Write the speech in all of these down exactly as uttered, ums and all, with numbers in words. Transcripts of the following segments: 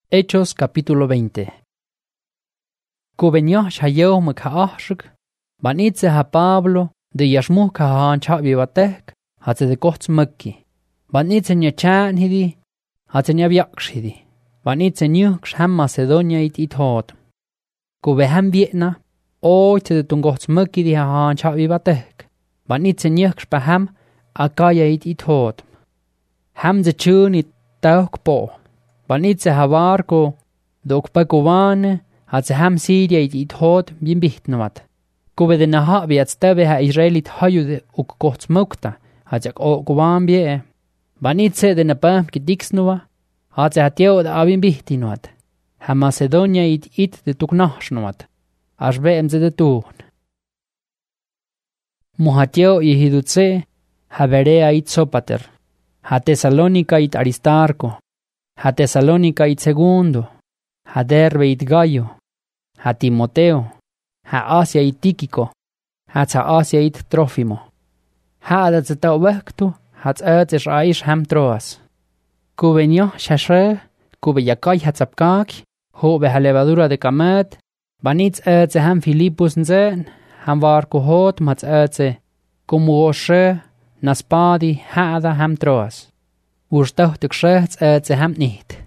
Hechos capítulo veinte. Kubenyoh shayo mkhaashk, banitze ha Pablo, de yashmu khahan chabi batek, hatze de kochts mukki. Banitze nyachan hidi, hatze nyabyaksh hidi. Banitze nyuksh ham Macedonia it it hot. Kube ham Vietna, oite de tungochts mukki di hahan chabi batek. Banitze nyuksh pa ham, akaya it it hot. Ham ze chun it tauk po. Banitze havarko, dok pakovane, hatze ham Syria it it hot bin bihtnuat. Kube de naha viat stave ha Israelit hayude uk kochts mukta, hatze o kovan bie. Banitze de napam ki dixnua, hatze hatio da abin bihtinuat. Ha Macedonia it it de tuknashnuat. Ashbe emze de tuhn. Muhatio i hidutse, ha Berea it Sopater. Ha Thessalonica it Aristarco. Ha Thessalonica it Segundo. Ha Derbe it Gaio. Ha Timoteo. Ha Asia it Tíquico. Ha tsa Asia it Trófimo. Ha adat zeta wektu, hat eut is aish ham Troas. Kubenyo shashre, kube yakai hat zapkak, hobe ha levadura de kamet, banitz eut ze ham Philippus nzen, ham var kohot mat eut ze, kumuoshe, naspadi ha ada ham Troas. Urstauchtig shechts eut ze ham nicht.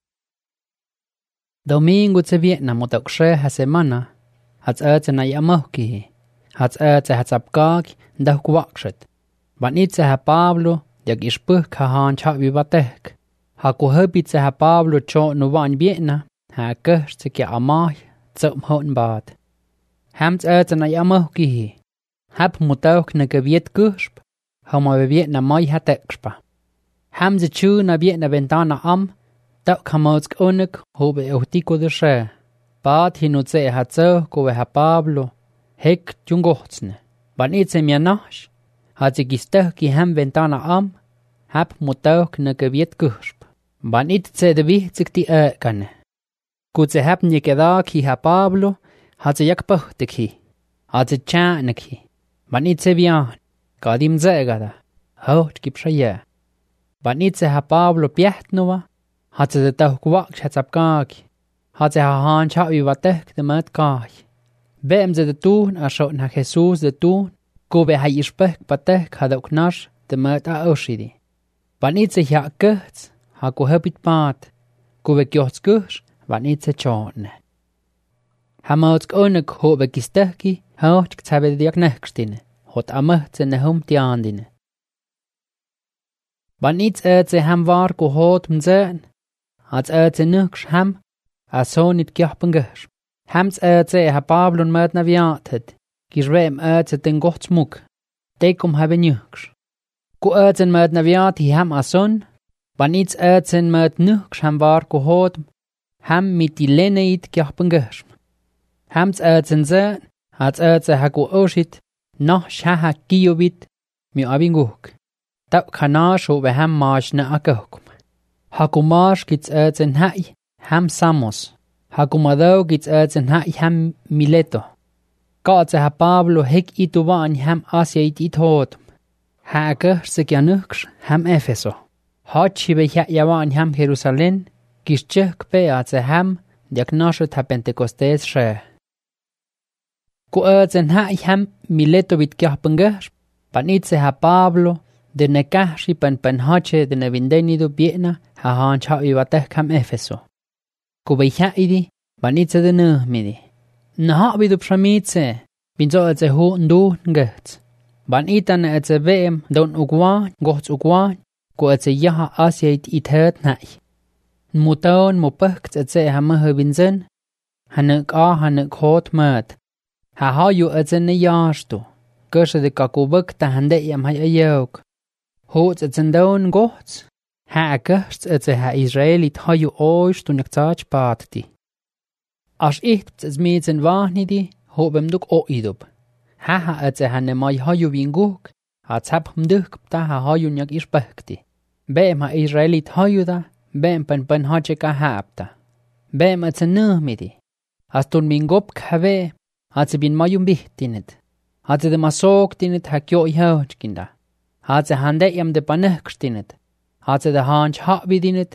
Domingo ze Vietnam motok she ha semana, hat eut ze na yamohki, hat eut ze hat zapkak, dah kuwakshet. Banitze ha Pablo, jak ishpuh kahan chabi batek. Ha kuhebitze ha Pablo cho nuvan Vietna, ha kuhse ki amai, tsum hon bad. Hamts eut na yamohki, hab mutauk na geviet kuhsp, hama be Vietna mai ha tekspa. Hamze chu na Vietna ventana am, tak hamotsk unik hobe eutiko de she. Bad hinutze ha tso kove ha Pablo, hek jungohtsne. Banitze mianash, hat sie gisteh ki hem ventana am, hab mutauk na geviet kuhsp. Banitze de wichtig die eukane. Gut ze hab nie geda ki ha Pablo, hat sie jak pochte ki. Hat sie chane ki. Banitze vian, kadim zegada. Hout gipshaye. Banitze ha Pablo piehtnua, hat sie de tauch kwaksh hat zapkaki. Hat sie ha han chabi vatek de mat kai. Beem ze de toen asho na Jesus de toen, kube ha ishpek patek ha de knash de mat a oshidi. Banitze ha kuhts, ha kuhebit paat, kube kjots kuhs, banitze chone. Ha mautsk onek hobe gistehki, hout ktsabe diak nekstine, hot amuhtse ne hum tiandine. Banitz eutze ham var ko hot mzen, hats eutze nuksh ham, a sonit kjahpen gesh. Hams eutze ha Pablo met na viatet, gishreem eutze den gotsmuk, dekum habe nuksh. Ku eutzen met na viat hi ham a son, banitz eutzen met nuksh ham var ko hot, ham mit die leneit kjahpen gesh. Hams eutzen zen, hats eutze ha ko oshit, noh shaha kiyobit, mi abinguk. Tak kanash hobe ham maash na akokum. Hakumash gits eutzen hai, ham Samos. Hakumadau gits eutzen hai ham Mileto. Kaatze ha Pablo hek ituvan ham Asia it it hot. Ha akerse kjanuksh ham Efeso. Hachibe ha yavan ham Jerusalem, gischek peatze ham diaknashet ha Pentecostes she. Ku eutzen hai ham Mileto bit kjahpengesh, banitze ha Pablo, de nekahshi pen pen hache de nevindenido Vietna ha han chabi batek ham Efeso. Kubeha idi, banitze de nuhmidi. Naha bidu pshamitze, binzo etze hu ndu ngets. Banitan etze veem don ugwan, gots ugwan, ku etze yaha Asia it it het nai. Mutaon mupekt etze ha mehe binzen, hanuk a hanuk hot mat. Ha hayu etze ne yashtu, kushe de kakubek ta hande yam hay ayok. Hots etze don gots, ha akerst etze ha Israelit hayu oish tu nekzach paatti. As icht etze meetzen wahnidi, hobem duk o idub. Ha ha etze ha ne mai hayu vinguk, ha tzapm duk ta ha hayu nyak ishpekti. Beem ha Israelit hayu da, beem pen pen hache ka haapta. Beem etze nuhmidi. As tun vingop kave, hatze bin mayum bihtinit. Hatze de masoktinit ha kyo ihauchkinda. Hatze hande yam de panekstinet. Hatze de hanch havidinit,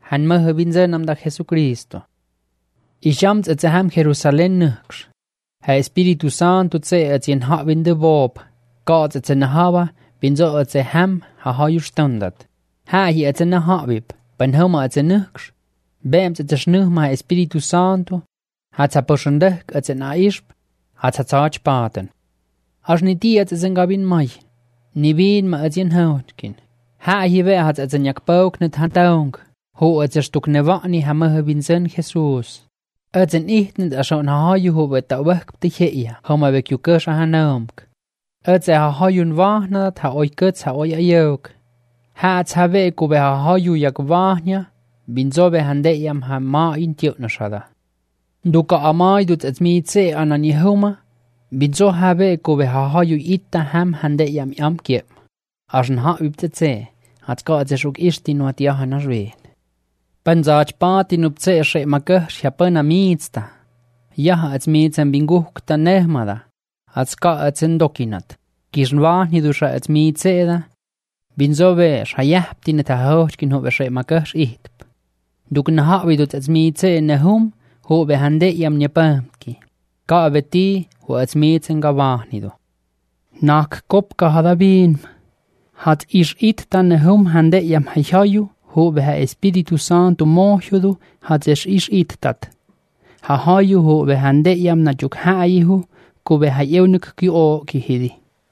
han mơ bin dân am da Jesucristo. Ishams et ham Jerusalem nux. Ha Espiritu Santo tse et yen ha bin de bob. God et na hawa bin zo et ham ha ha ju standat. Ha hi et na habib. Ben homa et nux. Bemt et schnu ma Espiritu Santo. Hat sa poschendek et na isp. Hat sa tsach paten. As ni die et zengabin mai. Ni bin ma et yen houtkin. Ha hi we hat et nyak pauk net hantaung. Ho et stuk nevani ha mơ bin zen Jesus. Et en ichtnet a schon ha ju ho vet da wek de heia. Homa wek ju gus ha naumk. Et ze ha ha jun wahna ta oi guts ha oi ayok. Ha at ha we ku be ha ha ju yak wahnya. Bin zo be hande yam ha ma in tiot na shada. Duka amai dut et mi tse anan Jehoma. Bin zo ha we ku be ha ha ju itta ham hande yam yam kiep. Aschen ha übte tse. Hat ga et shuk ishti no at yaha na shwe. Panzach pati nup tse she magah shapana mitsta. Yaha et mitzem binguk ta nehmada. At ska et sendokinat. Kisnwa ni dusha et mitzeda. Bin zo be shayapti net ha hochkin ho be she magah itp. Duk na ha vidut et mitze nehum ho be hande yam nyepamki. Ka veti ho et mitzen gavahnido. Nak kop ka hadabin. Hat ish it tan nehum hande yam hayayu. Ho be ha Espiritu Santo mohudu hat es ish it tat. Ha hayu ho be hande yam na juk haihu ko be ha yeunuk ki o ki hidi.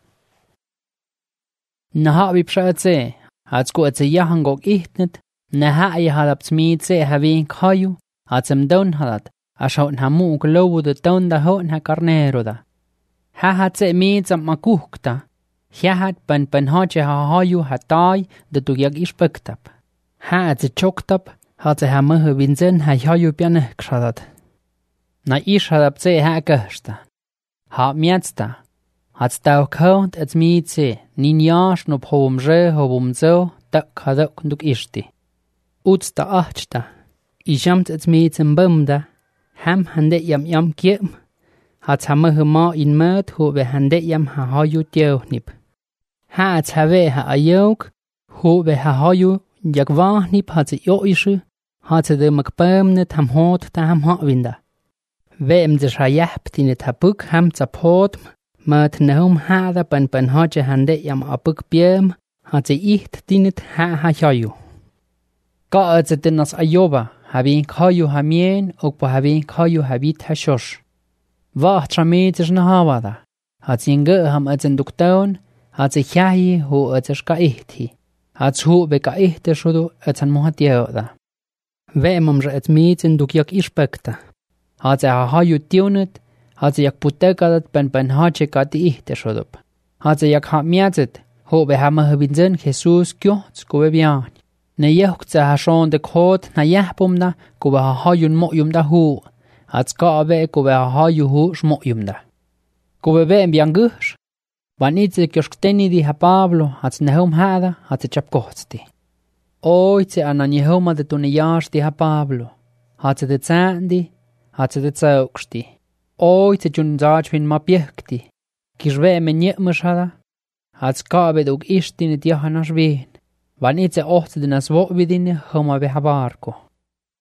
Na ha bi pshatse hat ko et yahangok ihtnet na ha ay halap smitse ha vin kayu hat sem don halat a shaut ha mu globu de don da ho na carnero da. Ha hat se mitsam makukta. Ja hat ban ban haje ha hayu hatai de tu yak ispektap. Ha at ze choktab hat ze ha mö winzen ha hayu piane kshadat. Na ish hadap ze ha gashta. Ha miatsta. Hat stau kaunt et mitze nin yash no pom je hobum zo tak hada kunduk ishti. Utsta achta. Ishamt et mitzem bumda. Ham hande yam yam kiem. Hat ha mö ma in mert ho be hande yam ha hayu teuhnip. Ha at ha we ha ayok ho be ha hayu jak wahnip hat ze jo ische, hat ze de makpemne tam hot ta ham ha winda. Wem ze shayap net habuk ham zapot, mat nehum hada ban ban haje hande yam abuk biem, hat ze icht dinet ha ha hayu. Ka at ze denas ayoba, habin kayu hamien, ok po habin kayu habit hashosh. Wacht tramet ze na havada. Hat ze inge ham at zen duktaun, hat ze chahi ho at ze ska ihti. Hat zu be ka ihte shodo et san mohat yoda. Ve mamre et mitzen duk yak ispekta. Hat ze ha hayu tionet, hat ze yak putekadat ben ben hache ka ti ihte shodo. Hat ze yak ha miatzet, ho be ha ma binzen Jesus kyo skobe bian. Ne yok ze ha shon de khot na yahbumna ko be ha hayun mo yum da hu. Hat ska be ko be ha hayu hu shmo yum da. Ko be be biangush. Vanitze kioskhteni di ha Pablo hat nehum hada hat ze chapkohsti. Oi ze anan Jehoma de tuneyash di ha Pablo. Hat ze de tsandi, hat ze de tsauksti. Oi ze jun zaj fin ma piekti. Kishve me nyemsh hada. Hat skabe dog ishtin di ha nashvin. Vanitze ocht de nasvo vidine homa be ha barko.